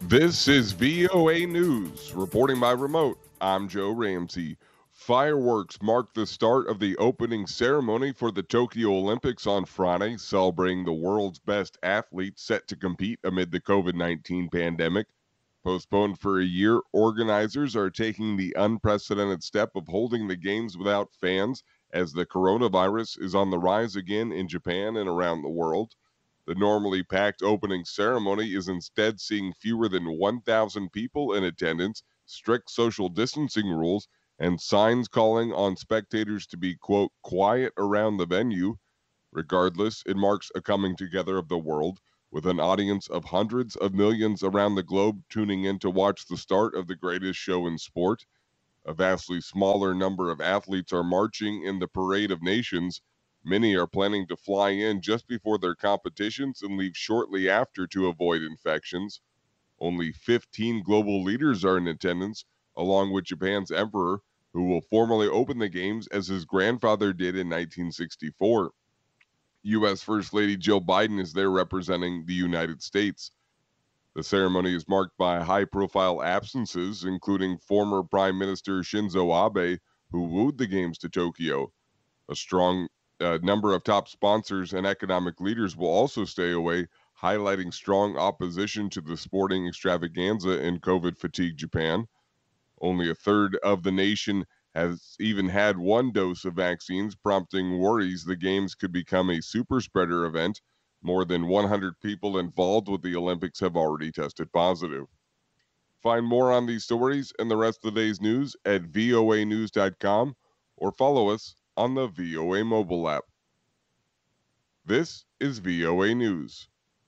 This is VOA News. Reporting by remote, I'm Joe Ramsey. Fireworks marked the start of the opening ceremony for the Tokyo Olympics on Friday, celebrating the world's best athletes set to compete amid the COVID 19 pandemic. Postponed for a year, organizers are taking the unprecedented step of holding the games without fans as the coronavirus is on the rise again in Japan and around the world. The normally packed opening ceremony is instead seeing fewer than 1,000 people in attendance, strict social distancing rules, and signs calling on spectators to be, quote, quiet around the venue. Regardless, it marks a coming together of the world, with an audience of hundreds of millions around the globe tuning in to watch the start of the greatest show in sport. A vastly smaller number of athletes are marching in the Parade of Nations. Many are planning to fly in just before their competitions and leave shortly after to avoid infections. Only 15 global leaders are in attendance, along with Japan's emperor, who will formally open the games as his grandfather did in 1964. U.S. First Lady Jill Biden is there representing the United States. The ceremony is marked by high-profile absences, including former Prime Minister Shinzo Abe, who wooed the games to Tokyo. A strong number of top sponsors and economic leaders will also stay away, highlighting strong opposition to the sporting extravaganza in COVID-fatigued Japan. Only a third of the nation has even had one dose of vaccines, prompting worries the games could become a super spreader event. More than 100 people involved with the Olympics have already tested positive. Find more on these stories and the rest of the day's news at voanews.com or follow us on the VOA mobile app. This is VOA News.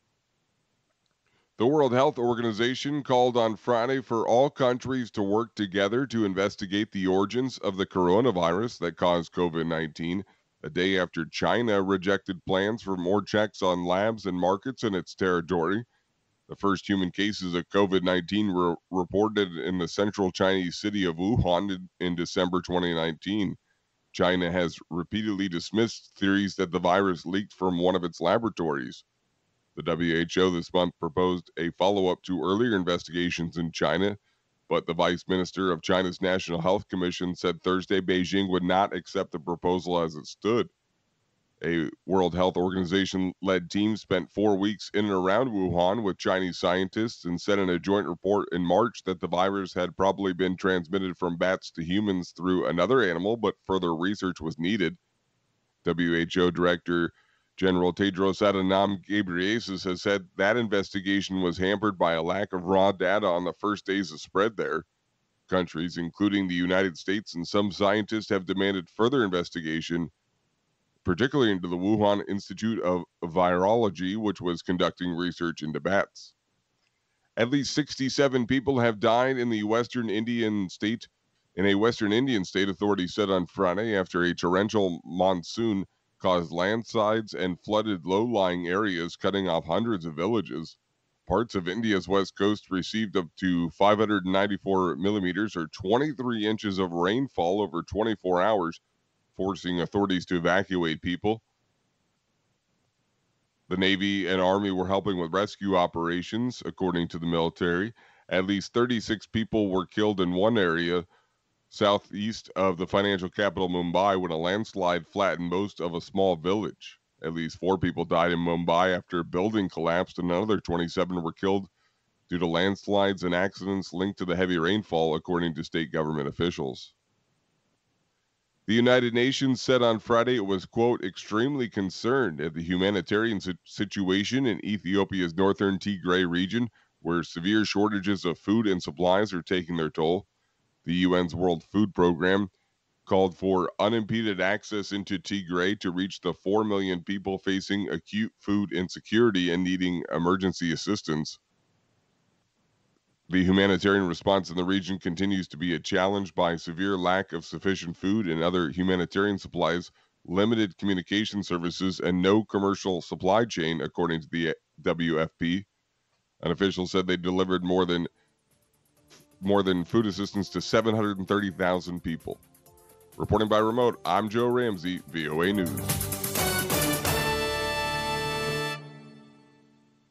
The World Health Organization called on Friday for all countries to work together to investigate the origins of the coronavirus that caused COVID-19, a day after China rejected plans for more checks on labs and markets in its territory. The first human cases of COVID-19 were reported in the central Chinese city of Wuhan in December 2019. China has repeatedly dismissed theories that the virus leaked from one of its laboratories. The WHO this month proposed a follow-up to earlier investigations in China, but the Vice Minister of China's National Health Commission said Thursday Beijing would not accept the proposal as it stood. A World Health Organization-led team spent 4 weeks in and around Wuhan with Chinese scientists and said in a joint report in March that the virus had probably been transmitted from bats to humans through another animal, but further research was needed. WHO Director General Tedros Adhanom Ghebreyesus has said that investigation was hampered by a lack of raw data on the first days of spread there. Countries, including the United States and some scientists, have demanded further investigation, particularly into the Wuhan Institute of Virology, which was conducting research into bats. At least 67 people have died in a Western Indian state, authorities said on Friday, after a torrential monsoon caused landslides and flooded low-lying areas, cutting off hundreds of villages. Parts of India's west coast received up to 594 millimeters or 23 inches of rainfall over 24 hours, forcing authorities to evacuate people. The Navy and Army were helping with rescue operations, according to the military. At least 36 people were killed in one area southeast of the financial capital Mumbai when a landslide flattened most of a small village. At least 4 people died in Mumbai after a building collapsed, and another 27 were killed due to landslides and accidents linked to the heavy rainfall, according to state government officials. The United Nations said on Friday it was, quote, extremely concerned at the humanitarian situation in Ethiopia's northern Tigray region, where severe shortages of food and supplies are taking their toll. The UN's World Food Program called for unimpeded access into Tigray to reach the 4 million people facing acute food insecurity and needing emergency assistance. The humanitarian response in the region continues to be a challenge by severe lack of sufficient food and other humanitarian supplies, limited communication services, and no commercial supply chain, according to the WFP. An official said they delivered more than food assistance to 730,000 people. Reporting by remote, I'm Joe Ramsey, VOA News.